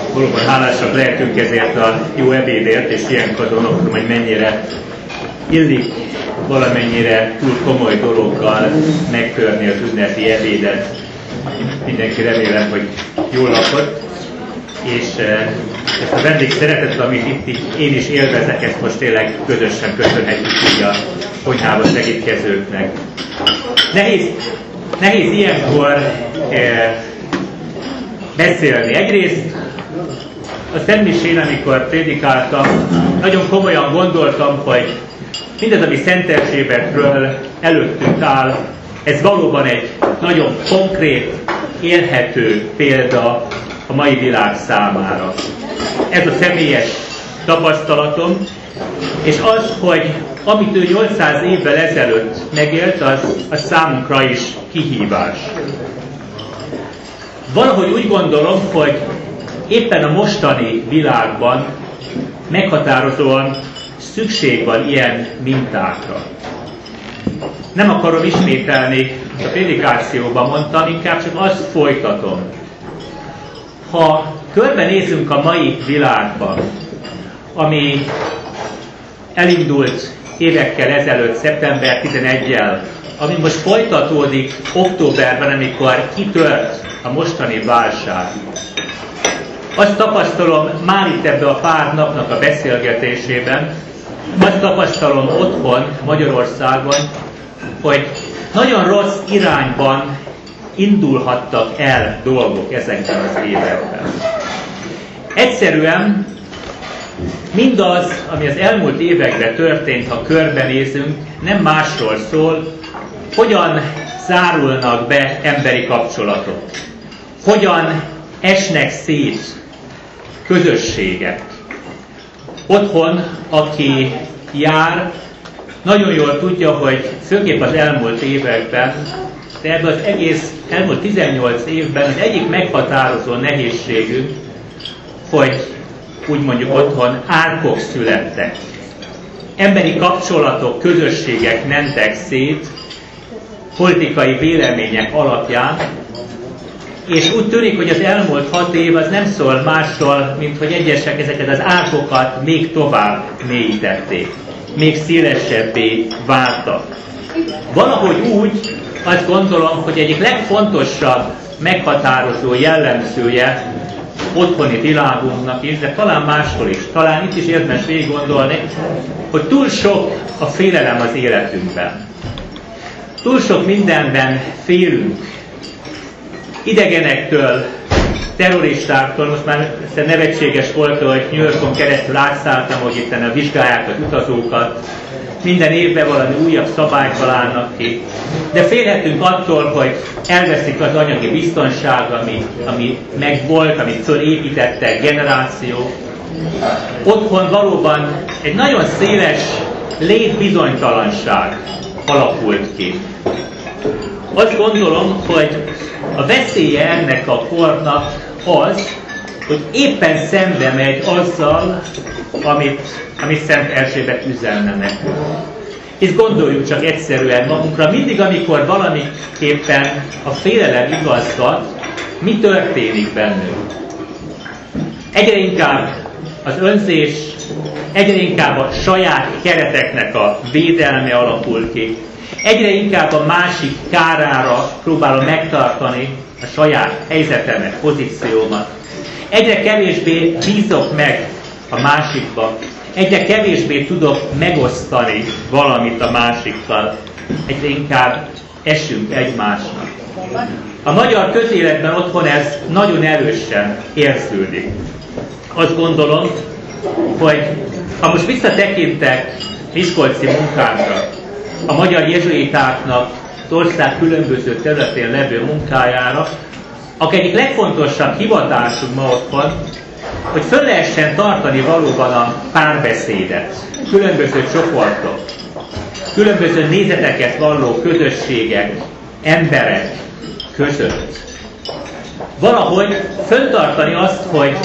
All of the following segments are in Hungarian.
valóban hálásak lehetünk ezért a jó ebédért, és ilyenkor gondolom, hogy mennyire illik valamennyire túl komoly dologgal megtörni az ünnepi ebédet. Mindenki remélem, hogy jól lakott, és ezt a vendég szeretetet, amit itt én is élvezek, ezt most tényleg közösen köszönhetjük így a konyhába segítkezőknek. Nehéz ilyenkor beszélni. Egyrészt a szentmisén, amikor prédikáltam, nagyon komolyan gondoltam, hogy mindez, ami Szent Erzsébetről előttünk áll, ez valóban egy nagyon konkrét, élhető példa a mai világ számára. Ez a személyes tapasztalatom, és az, hogy amit ő 800 évvel ezelőtt megélt, az számunkra is kihívás. Valahogy úgy gondolom, hogy éppen a mostani világban meghatározóan szükség van ilyen mintákra. Nem akarom ismételni, a prédikációban mondtam, inkább csak azt folytatom. Ha körbenézünk a mai világban, ami elindult évekkel ezelőtt, szeptember 11-jel, ami most folytatódik októberben, amikor kitört a mostani válság. Azt tapasztalom már itt ebbe a pár napnak a beszélgetésében, azt tapasztalom otthon, Magyarországon, hogy nagyon rossz irányban indulhattak el dolgok ezekben az években. Egyszerűen mindaz, ami az elmúlt években történt, ha körbenézünk, nem másról szól, hogyan zárulnak be emberi kapcsolatok, hogyan esnek szét közösségek. Otthon, aki jár, nagyon jól tudja, hogy főképp az elmúlt években, de ebben az egész elmúlt 18 évben az egyik meghatározó nehézségünk, hogy úgy mondjuk otthon árkok születtek. Emberi kapcsolatok, közösségek mentek szét politikai vélemények alapján, és úgy tűnik, hogy az elmúlt 6 év az nem szól másról, mint hogy egyesek ezeket az árkokat még tovább mélyítették, még szélesebbé váltak. Valahogy úgy azt gondolom, hogy egyik legfontosabb meghatározó jellemzője otthoni világunknak is, de talán máshol is, talán itt is érdemes végig gondolni, hogy túl sok a félelem az életünkben. Túl sok mindenben félünk. Idegenektől, terroristáktól, most már nevetséges volt, hogy New Yorkon keresztül átszálltam, hogy itt a vizsgálják az utazókat, minden évben valami újabb szabályt találnak ki. De félhetünk attól, hogy elveszik az anyagi biztonság, ami megvolt, amit fölépítettek generációk. Otthon valóban egy nagyon széles létbizonytalanság alakult ki. Azt gondolom, hogy a veszélye ennek a kornak az, hogy éppen szembe megy azzal, amit Szent Erzsébet üzenne nekünk. És gondoljuk csak egyszerűen magunkra, mindig, amikor valamiképpen a félelem igazgat, mi történik bennünk. Egyre inkább az önzés, egyre inkább a saját kereteknek a védelme alakul ki. Egyre inkább a másik kárára próbálom megtartani a saját helyzetemet, pozíciómat. Egyre kevésbé bízok meg a másikba. Egyre kevésbé tudok megosztani valamit a másikkal. Egyre inkább esünk egymásnak. A magyar közéletben otthon ez nagyon erősen érződik. Azt gondolom, hogy ha most visszatekintek miskolci munkánkra, a magyar jezsuitáknak az ország különböző területén levő munkájára, akkor egyik legfontosabb hivatásunk ma otthon, hogy föl lehessen tartani valóban a párbeszédet, különböző csoportok, különböző nézeteket valló közösségek, emberek között. Valahogy föltartani azt,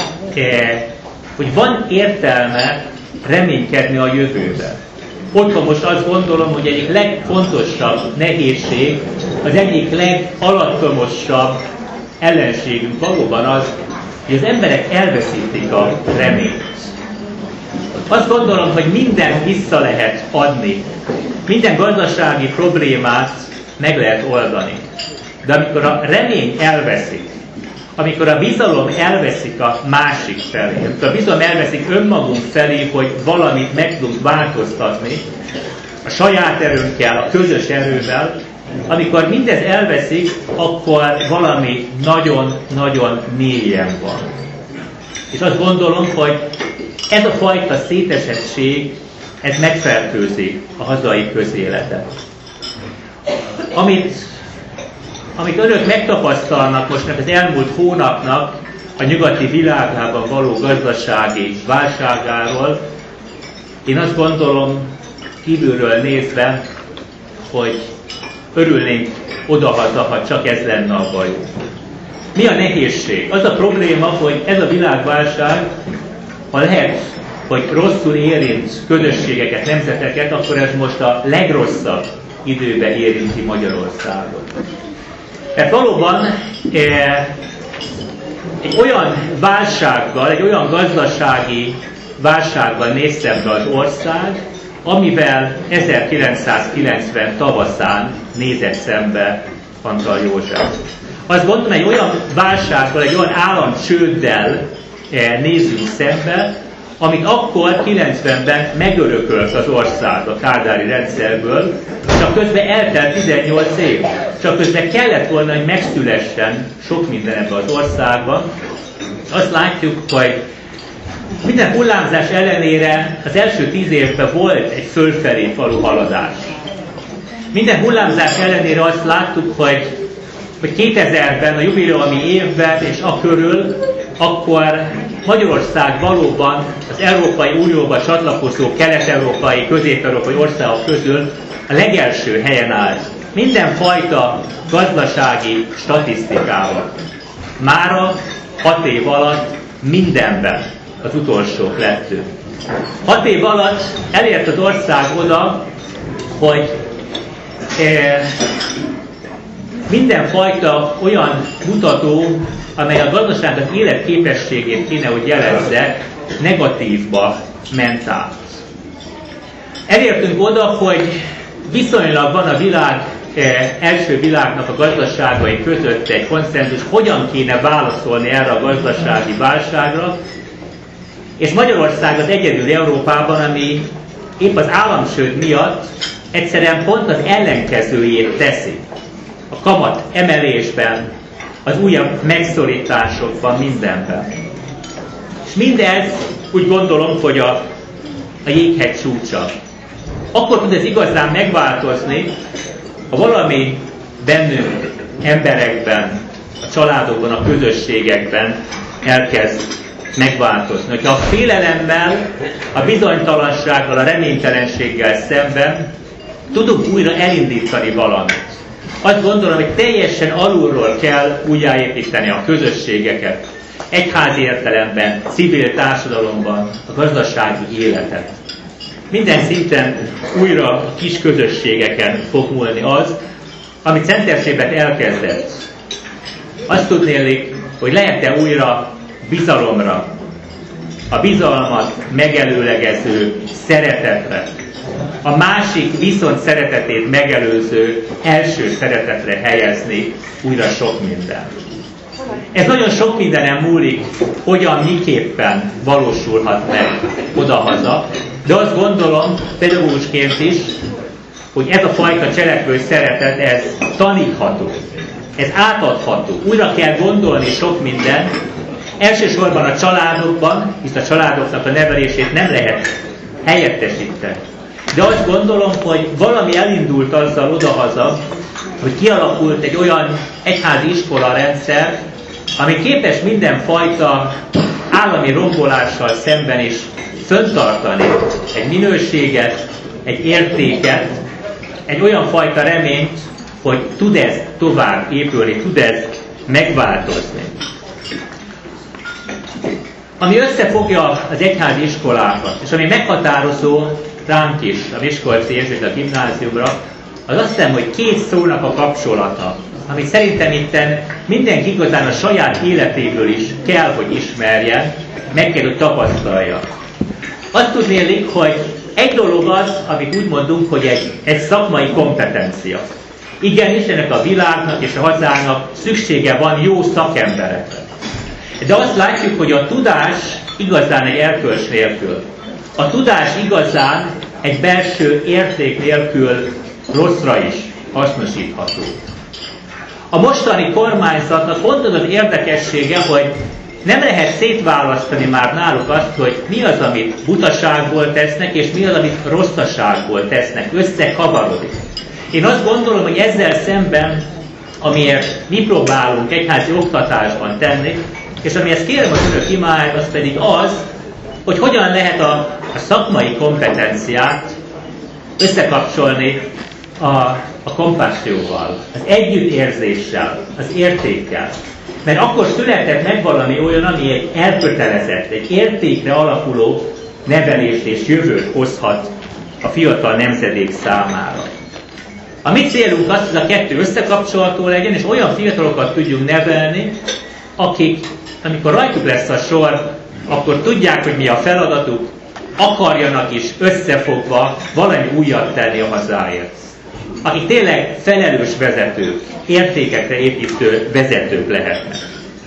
hogy van értelme reménykedni a jövőben. Otthon most azt gondolom, hogy egyik legfontosabb nehézség, az egyik legalattomosabb ellenségünk valóban az, hogy az emberek elveszítik a reményt. Azt gondolom, hogy mindent vissza lehet adni. Minden gazdasági problémát meg lehet oldani. De amikor a remény elveszik, amikor a bizalom elveszik a másik felé, amikor a bizalom elveszik önmagunk felé, hogy valamit meg tudunk változtatni, a saját erőnkkel, a közös erővel, amikor mindez elveszik, akkor valami nagyon-nagyon mélyen van. És azt gondolom, hogy ez a fajta szétesettség, ez megfertőzi a hazai közéletet. Amit önök megtapasztalnak most az elmúlt hónapnak a nyugati világában való gazdasági válságáról, én azt gondolom, kívülről nézve, hogy örülnénk odahaza, ha csak ez lenne a bajunk. Mi a nehézség? Az a probléma, hogy ez a világválság, ha lehet, hogy rosszul érint közösségeket, nemzeteket, akkor ez most a legrosszabb időben érinti Magyarországot. Tehát valóban egy olyan válsággal, egy olyan gazdasági válsággal néz szembe az ország, amivel 1990 tavaszán nézett szembe Antal József. Azt gondolom, egy olyan válsággal, egy olyan államcsőddel nézzünk szembe, amit akkor 90-ben megörökölt az ország a kádári rendszerből, csak közben eltelt 18 év. Csak közben kellett volna, hogy megszülessen sok minden ebben az országban. Azt látjuk, hogy minden hullámzás ellenére az első 10 évben volt egy fölfelé való haladás. Minden hullámzás ellenére azt láttuk, hogy 2000-ben, a jubileumi évben és a körül, akkor Magyarország valóban az Európai Unióba csatlakozó kelet-európai, közép-európai országok közül a legelső helyen állt. Mindenfajta gazdasági statisztikával. Mára 6 év alatt mindenben az utolsók lettünk. 6 év alatt elért az ország oda, hogy mindenfajta olyan mutató, amely a gazdaságnak életképességét kéne, hogy jelezze, negatívba ment át. Elértünk oda, hogy viszonylag van a világ első világnak a gazdaságai között egy konszenzus, hogyan kéne válaszolni erre a gazdasági válságra, és Magyarország az egyedül Európában, ami épp az államcsőd miatt egyszerűen pont az ellenkezőjét teszi. A kamat emelésben, az újabb megszorításokban, mindenben. És mindez úgy gondolom, hogy a jéghegy csúcsa. Akkor tud ez igazán megváltozni, ha valami bennünk, emberekben, a családokban, a közösségekben elkezd megváltozni. Hogyha a félelemmel, a bizonytalansággal, a reménytelenséggel szemben tudunk újra elindítani valamit. Azt gondolom, hogy teljesen alulról kell újjáépíteni a közösségeket, egyházi értelemben, civil társadalomban, a gazdasági életet. Minden szinten újra a kis közösségeken fog múlni az, amit Szent Erzsébet elkezdett. Azt tudnélik, hogy lehet-e újra bizalomra, a bizalmat megelőlegező szeretetre, a másik viszont szeretetét megelőző első szeretetre helyezni újra sok minden. Ez nagyon sok mindenen múlik, hogyan, miképpen valósulhat meg odahaza, de azt gondolom, pedagógusként is, hogy ez a fajta cselekvő szeretet, ez tanítható, ez átadható. Újra kell gondolni sok minden, elsősorban a családokban, hisz a családoknak a nevelését nem lehet helyettesíteni. De azt gondolom, hogy valami elindult azzal odahaza, hogy kialakult egy olyan egyházi iskola rendszer, ami képes mindenfajta állami rombolással szemben is föntartani egy minőséget, egy értéket, egy olyan fajta reményt, hogy tud ez tovább épülni, tud ez megváltozni. Ami összefogja az egyházi iskolákat, és ami meghatározó ránk is, a Miskolci Jézsuita Gimnáziumra, az azt hiszem, hogy két szónak a kapcsolata. amit szerintem itten mindenki igazán a saját életéből is kell, hogy ismerjen, meg kell, hogy tapasztalja. Azt tudnélik, hogy egy dolog az, amit úgy mondunk, hogy egy szakmai kompetencia. Igenis, ennek a világnak és a hazának szüksége van jó szakemberekre. De azt látjuk, hogy a tudás igazán egy erkölcs nélkül. A tudás igazán egy belső érték nélkül rosszra is hasznosítható. A mostani kormányzatnak pont az az érdekessége, hogy nem lehet szétválasztani már náluk azt, hogy mi az, amit butaságból tesznek, és mi az, amit rosszaságból tesznek. Összekavarodik. Én azt gondolom, hogy ezzel szemben, amiért mi próbálunk egyházi oktatásban tenni, és amihez kérem az önök imáját, az pedig az, hogy hogyan lehet a szakmai kompetenciát összekapcsolni a kompásszióval, az együttérzéssel, az értékkel. Mert akkor született meg valami olyan, ami egy elkötelezett, egy értékre alapuló nevelést és jövőt hozhat a fiatal nemzedék számára. A mi célunk az, hogy a kettő összekapcsolható legyen, és olyan fiatalokat tudjunk nevelni, akik, amikor rajtuk lesz a sor, akkor tudják, hogy mi a feladatuk, akarjanak is összefogva valami újat tenni a hazáért. Akik tényleg felelős vezetők, értékekre építő vezetők lehetnek.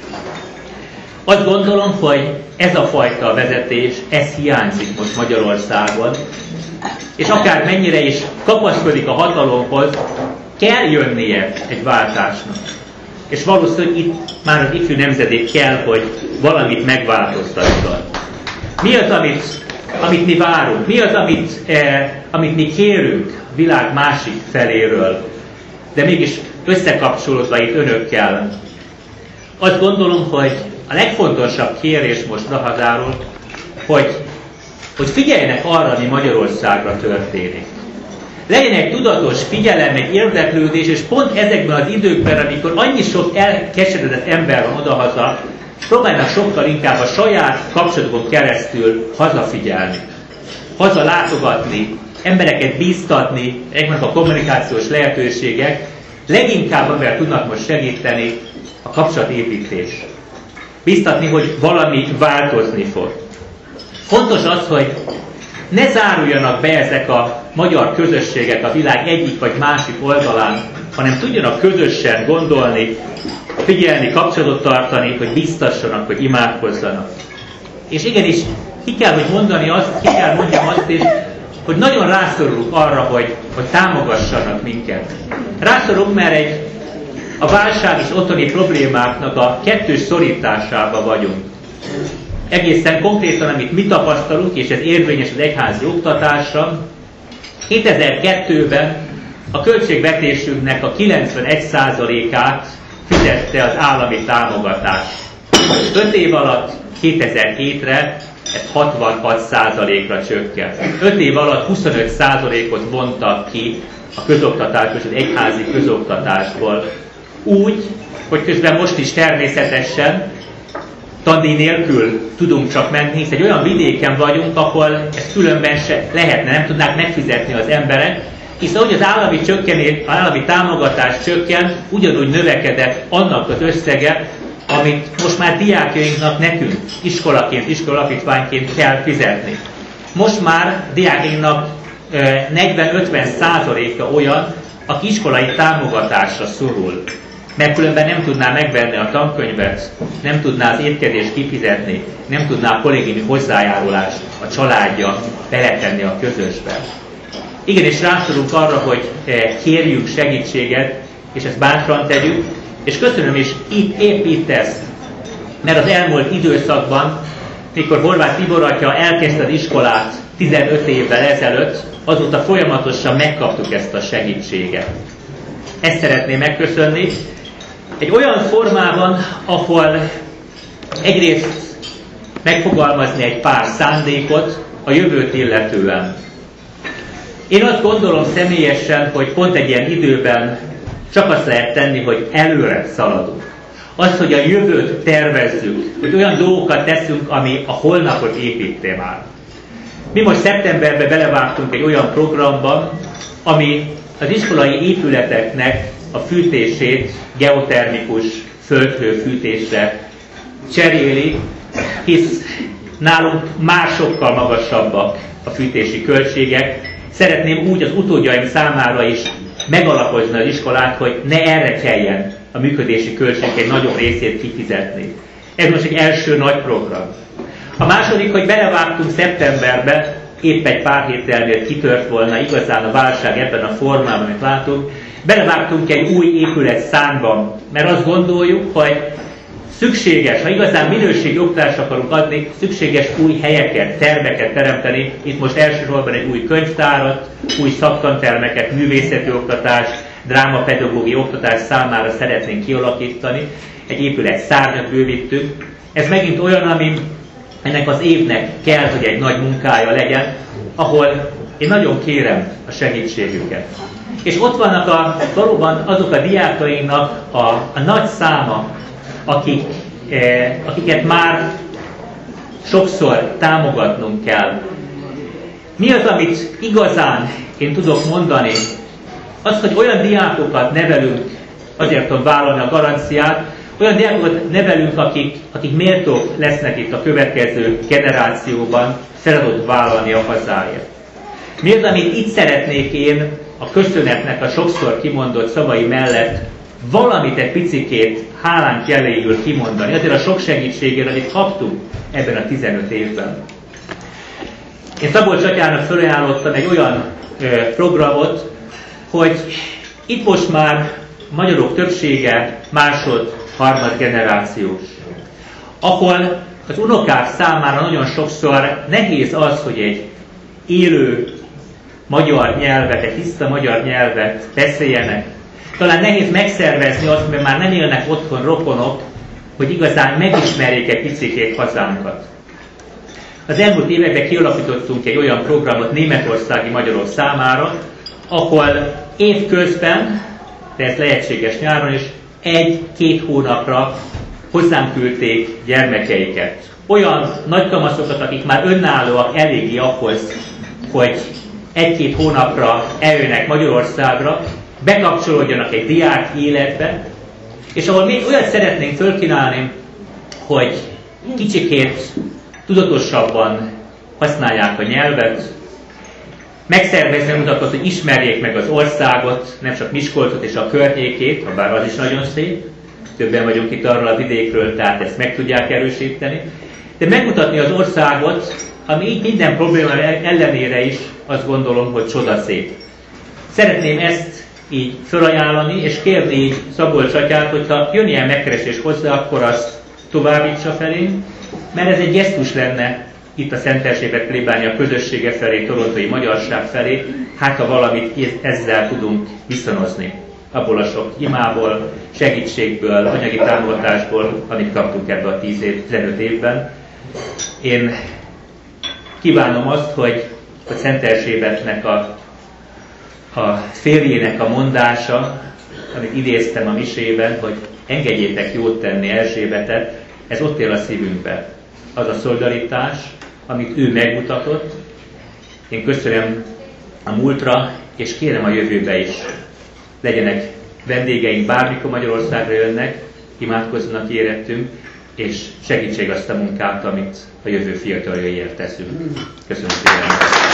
Azt gondolom, hogy ez a fajta vezetés, ez hiányzik most Magyarországon, és akár mennyire is kapaszkodik a hatalomhoz, kell jönnie egy váltásnak. És valószínűleg itt már az ifjú nemzedék kell, hogy valamit megváltoztasson. Mi az, amit mi várunk? Mi az, amit mi kérünk a világ másik feléről? De mégis összekapcsolódva itt önökkel. Azt gondolom, hogy a legfontosabb kérés most Rahadáról, hogy figyeljenek arra, ami Magyarországra történik. Legyen egy tudatos figyelem, egy érdeklődés, és pont ezekben az időkben, amikor annyi sok elkeseredett ember van odahaza, próbálnak sokkal inkább a saját kapcsolatokon keresztül hazafigyelni, hazalátogatni, embereket bíztatni, ezeknek a kommunikációs lehetőségek leginkább amivel tudnak most segíteni a kapcsolatépítés. Bíztatni, hogy valami változni fog. Fontos az, hogy ne záruljanak be ezek a magyar közösségek a világ egyik vagy másik oldalán, hanem tudjanak közösen gondolni, figyelni, kapcsolatot tartani, hogy biztassanak, hogy imádkozzanak. És igenis, ki kell, hogy mondani azt, ki kell mondjam azt is, hogy nagyon rászorulunk arra, hogy támogassanak minket. Rászorulunk, mert a válság és otthoni problémáknak a kettős szorításában vagyunk. Egészen konkrétan, amit mi tapasztalunk, és ez érvényes az egyházi oktatásra, 2002-ben a költségvetésünknek a 91%-át fizette az állami támogatás. 5 év alatt 2007-re ez 66%-ra csökkent. 5 év alatt 25%-ot vontak ki a közoktatásból, az egyházi közoktatásból. Úgy, hogy közben most is természetesen tandíj nélkül tudunk csak menni, hisz egy olyan vidéken vagyunk, ahol ez különben se lehetne, nem tudnák megfizetni az emberek, hisz ahogy az állami támogatás csökkent, ugyanúgy növekedett annak az összege, amit most már diákjainknak nekünk iskolaként, iskolalapítványként kell fizetni. Most már diákjainknak 40-50%-a olyan, aki iskolai támogatásra szorul. Mert különben nem tudná megvenni a tankönyvet, nem tudná az étkezést kifizetni, nem tudná a kollégiumi hozzájárulást a családja beletenni a közösbe. Igenis rászorulunk arra, hogy kérjünk segítséget, és ezt bátran tegyük, és köszönöm is épp itt ezt, mert az elmúlt időszakban, mikor Horváth Tibor atya elkezdte az iskolát 15 évvel ezelőtt, azóta folyamatosan megkaptuk ezt a segítséget. Ezt szeretném megköszönni. Egy olyan formában, ahol egyrészt megfogalmazni egy pár szándékot a jövőt illetően. Én azt gondolom személyesen, hogy pont egy ilyen időben csak azt lehet tenni, hogy előre szaladunk. Az, hogy a jövőt tervezzük, hogy olyan dolgokat teszünk, ami a holnapot építi már. Mi most szeptemberben belevágtunk egy olyan programba, ami az iskolai épületeknek a fűtését geotermikus földhőfűtésre cseréli, hisz nálunk már sokkal magasabbak a fűtési költségek. Szeretném úgy az utódjaim számára is megalapozni az iskolát, hogy ne erre kelljen a működési költségek egy nagyobb részét kifizetni. Ez most egy első nagy program. A második, hogy belevágtunk szeptemberbe, épp egy pár héttel mielőtt kitört volna igazán a válság ebben a formában, amit látunk, belevágtunk egy új épület számban, mert azt gondoljuk, hogy szükséges, ha igazán minőségi oktatást akarunk adni, szükséges új helyeket, termeket teremteni. Itt most elsősorban egy új könyvtárat, új szaktantermeket, művészeti oktatást, drámapedagógiai oktatás számára szeretnénk kialakítani. Egy épület szárnyat bővítünk. Ez megint olyan, ami ennek az évnek kell, hogy egy nagy munkája legyen, ahol én nagyon kérem a segítségüket. És ott vannak valóban azok a diákainknak a nagy száma, akiket már sokszor támogatnunk kell. Mi az, amit igazán én tudok mondani? Az, hogy olyan diákokat nevelünk, azért tudom vállalni a garanciát, olyan diákokat nevelünk, akik méltók lesznek itt a következő generációban, szeretnék vállalni a hazáért. Mi az, amit itt szeretnék én a köszönetnek a sokszor kimondott szavai mellett valamit egy picikét hálánk jeléül kimondani, azért a sok segítségért, amit kaptunk ebben a 15 évben. Én Szabolcs-Atyának felajánlottam egy olyan programot, hogy itt most már magyarok többsége másod-harmad generációs, ahol az unokák számára nagyon sokszor nehéz az, hogy egy élő magyar nyelvet, egy tiszta magyar nyelvet beszéljenek. Talán nehéz megszervezni azt, mert már nem élnek otthon rokonok, hogy igazán megismerjék egy picikét hazánkat. Az elmúlt években kialakítottunk egy olyan programot németországi magyarok számára, ahol évközben, de ez lehetséges nyáron is, 1-2 hónapra hozzám küldték gyermekeiket. Olyan nagykamaszokat, akik már önállóak eléggé ahhoz, hogy 1-2 hónapra eljönnek Magyarországra, bekapcsolódjanak egy diák életbe, és ahol még olyat szeretnénk fölkínálni, hogy kicsikét tudatosabban használják a nyelvet, megszervezni utakat, hogy ismerjék meg az országot, nem csak Miskolcot és a környékét, ha bár az is nagyon szép, többen vagyunk itt arról a vidékről, tehát ezt meg tudják erősíteni, de megmutatni az országot, ami így minden probléma ellenére is azt gondolom, hogy csodaszép. Szeretném ezt így felajánlani, és kérni így Szabolcs-Atyát, hogyha jön ilyen megkeresés hozzá, akkor azt továbbítsa felé, mert ez egy gesztus lenne itt a Szent Erzsébet plébánia közössége felé, torontói magyarság felé, hát ha valamit ezzel tudunk viszonozni. Abból a sok imából, segítségből, anyagi támogatásból, amit kaptunk ebben a 15 évben. Én kívánom azt, hogy a Szent Erzsébetnek a férjének a mondása, amit idéztem a misében, hogy engedjétek jót tenni Erzsébetet, ez ott él a szívünkben. Az a szolidaritás, amit ő megmutatott. Én köszönöm a múltra, és kérem a jövőbe is. Legyenek vendégeink, bármikor Magyarországra jönnek, imádkozzanak érettünk, és segítség azt a munkát, amit a jövő fiataljaiért teszünk. Köszönöm szépen!